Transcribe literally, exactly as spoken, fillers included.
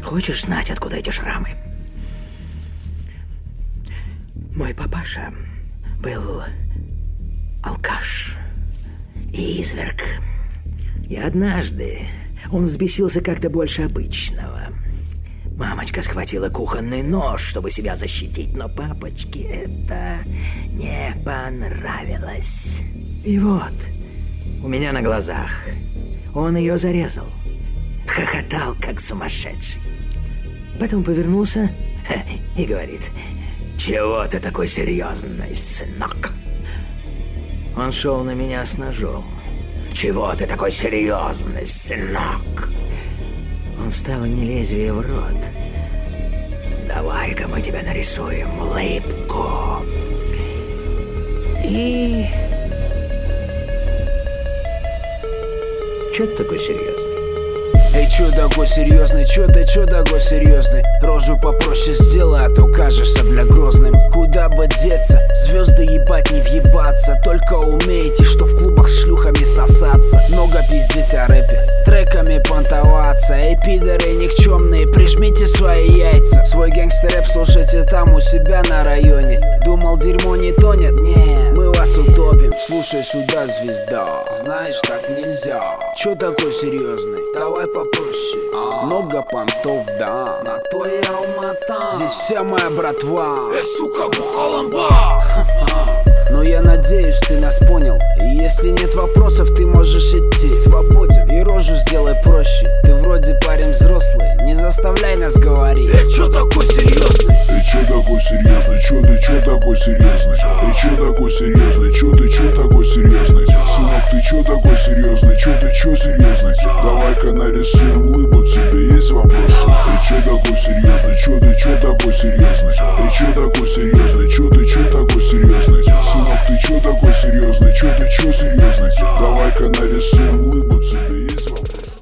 Хочешь знать, откуда эти шрамы? Мой папаша был алкаш и изверг. И однажды он взбесился как-то больше обычного. Мамочка схватила кухонный нож, чтобы себя защитить, но папочке это не понравилось. И вот, у меня на глазах он ее зарезал. Хохотал, как сумасшедший. Потом повернулся и говорит: «Чего ты такой серьезный, сынок?» Он шел на меня с ножом. «Чего ты такой серьезный, сынок?» Он вставил мне лезвие в рот. «Давай-ка мы тебе нарисуем улыбку». И... Чё ты такой серьезный? Эй, чё такой серьезный, чё ты, чё такой серьезный? Рожу попроще сделай, а то кажешься, бля, грозным. Куда бы деться, звезды ебать не въебаться. Только умеете, что в клубах с шлюхами сосаться. Много пиздить о рэпе, треками понтоваться. Эй, пидоры никчемные, прижмите свои яйца. Свой гэнгстер-рэп слушайте там у себя на районе. Думал, дерьмо не тонет? Нет, мы вас утопим. Слушай сюда, звезда, знаешь, так нельзя. Чё такой серьезный? Давай попроще. Много понтов, да, на то и Алмата. Здесь вся моя братва. Эй, сука, бухаламба. Но я надеюсь, ты нас понял. И если нет вопросов, ты можешь идти. Свободен, и рожу сделай проще. Ты вроде парень взрослый, не заставляй нас говорить. Эй, чё такой серьезный? Эй, чё такой серьезный? Чё ты, чё такой серьезный? Эй, чё такой серьезный? Чё ты, чё такой серьезный? Сынок, ты чё такой серьезный? Чё ты, чё серьезный? Давай-ка нарисуем улыбку, тебе есть вопросы? Эй, чё такой серьезный? Чё ты, чё такой серьезный? Эй, чё такой серьезный? Чё ты, чё такой серьезный? Сынок, ты чё такой серьезный? Чё ты, чё серьезный? Давай-ка нарисуем улыбку.